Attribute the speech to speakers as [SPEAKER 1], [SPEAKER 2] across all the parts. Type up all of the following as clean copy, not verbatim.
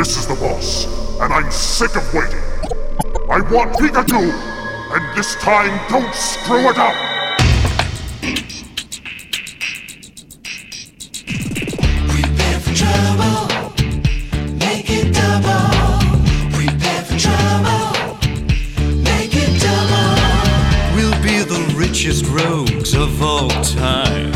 [SPEAKER 1] This is the boss, and I'm sick of waiting. I want Pikachu, and this time don't screw it up!
[SPEAKER 2] Prepare for trouble, make it double. Prepare for trouble, make it double.
[SPEAKER 3] We'll be the richest rogues of all time.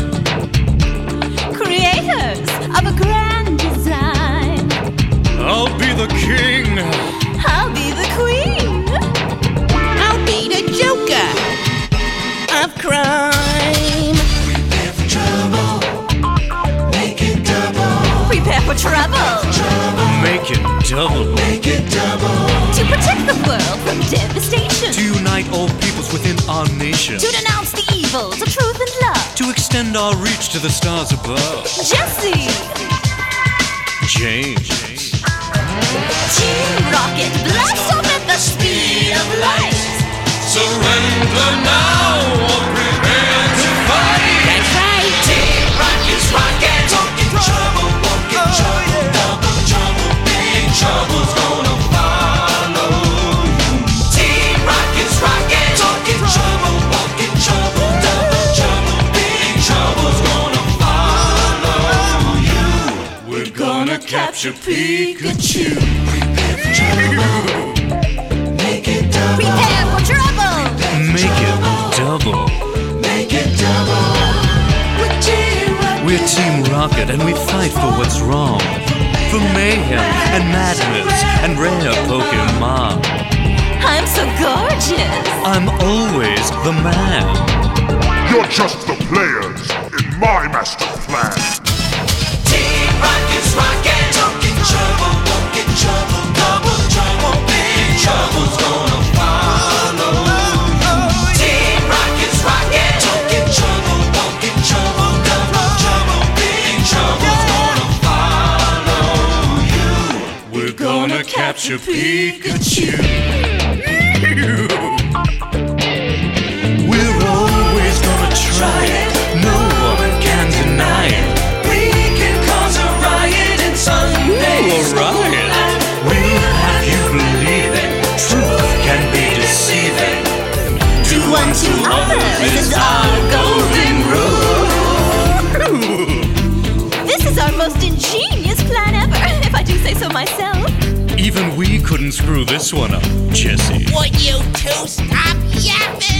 [SPEAKER 4] Creators of a grand design.
[SPEAKER 3] I'll be the king.
[SPEAKER 4] I'll be the queen.
[SPEAKER 5] I'll be the Joker of crime.
[SPEAKER 2] Prepare for trouble, make it double.
[SPEAKER 4] Prepare for trouble.
[SPEAKER 3] Make it double.
[SPEAKER 2] Make it double.
[SPEAKER 4] To protect the world from devastation.
[SPEAKER 3] To unite all peoples within our nation.
[SPEAKER 4] To denounce the evils of truth and love.
[SPEAKER 3] To extend our reach to the stars above.
[SPEAKER 4] Jesse.
[SPEAKER 3] James.
[SPEAKER 4] Team Rocket, blast off at the speed of light.
[SPEAKER 3] Surrender now or prepare to fight.
[SPEAKER 5] That's right.
[SPEAKER 2] Team Rocket's rockin', talking trouble, walking trouble, double trouble, big trouble's gonna follow you. Team Rocket's rockin', talking trouble, walking trouble, double trouble, big trouble's gonna follow you.
[SPEAKER 3] We're gonna capture Pikachu.
[SPEAKER 2] Prepare for trouble, make it double.
[SPEAKER 4] Prepare for trouble.
[SPEAKER 3] Make it double.
[SPEAKER 2] Make it double.
[SPEAKER 3] We're Team Rocket and we fight for what's wrong. For mayhem and madness and rare Pokemon.
[SPEAKER 4] I'm so gorgeous.
[SPEAKER 3] I'm always the man.
[SPEAKER 1] You're just the players in my master plan.
[SPEAKER 2] Team Rocket's rockin', talking trouble, walking trouble, double trouble, big trouble's gonna follow you. Team Rocket's rockin', talking trouble, walking trouble, double trouble, big trouble's gonna follow you.
[SPEAKER 3] We're gonna capture Pikachu. We're always gonna try it. No one can deny it.
[SPEAKER 2] We can cause a riot in Sunday.
[SPEAKER 3] Ooh, a riot. We'll have you believe it. Truth can be deceiving.
[SPEAKER 4] Do unto others is our golden rule. This is our most ingenious plan ever, if I do say so myself.
[SPEAKER 3] Even we couldn't screw this one up, Jesse.
[SPEAKER 5] Would you two stop yapping?